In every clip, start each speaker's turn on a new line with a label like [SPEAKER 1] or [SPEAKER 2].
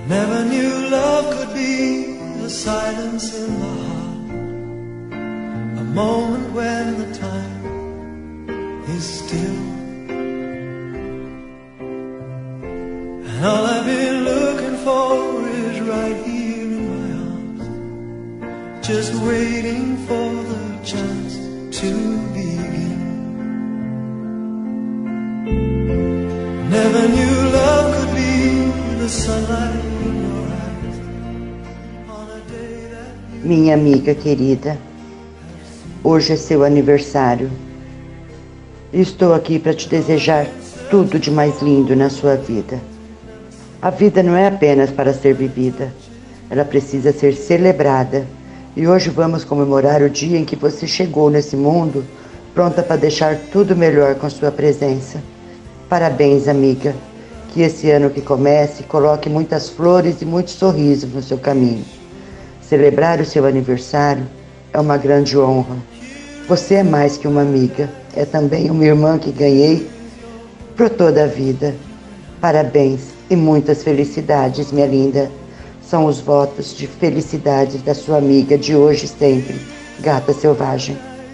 [SPEAKER 1] Never knew love could be the silence in the heart, a moment when the time is still. And all I've been looking for is right here in my arms, just waiting for the chance to begin. Never knew love could be the sunlight in your eyes on a day that you...
[SPEAKER 2] Minha amiga querida, hoje é seu aniversário. Estou aqui para te desejar tudo de mais lindo na sua vida. A vida não é apenas para ser vivida, ela precisa ser celebrada. E hoje vamos comemorar o dia em que você chegou nesse mundo, pronta para deixar tudo melhor com sua presença. Parabéns, amiga. Que esse ano que comece coloque muitas flores e muitos sorrisos no seu caminho. Celebrar o seu aniversário é uma grande honra. Você é mais que uma amiga, é também uma irmã que ganhei por toda a vida. Parabéns e muitas felicidades, minha linda. São os votos de felicidade da sua amiga de hoje e sempre, Gata Selvagem.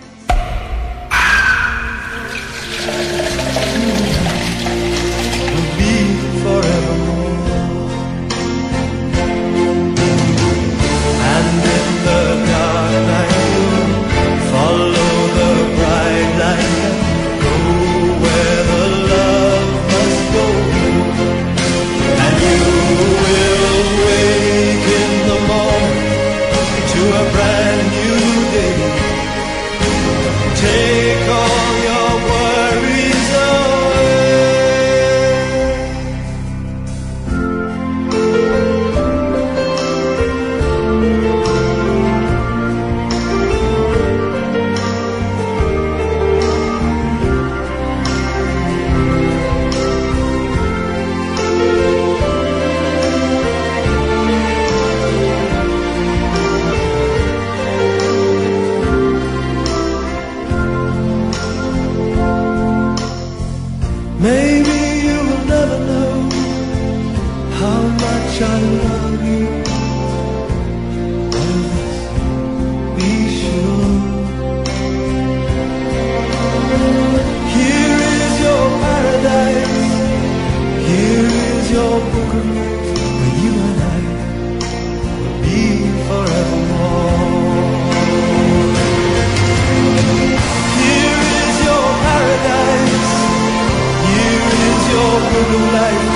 [SPEAKER 1] Maybe you will never know how much I love you. Of this, be sure. Here is your paradise. Here is your book of life, where you and I will be forevermore. Here is your paradise. Here is your book of life.